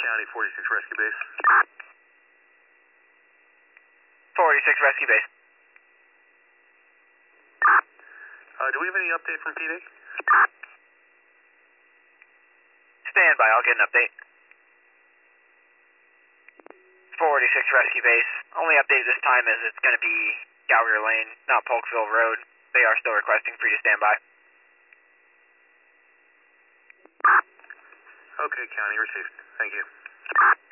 County, 46 Rescue Base. 46 Rescue Base. Do we have any update from PD? Stand by, I'll get an update. 46 Rescue Base. Only update this time is it's going to be Gallagher Lane, not Polksville Road. They are still requesting for you to stand by. Okay, County, received. Thank you.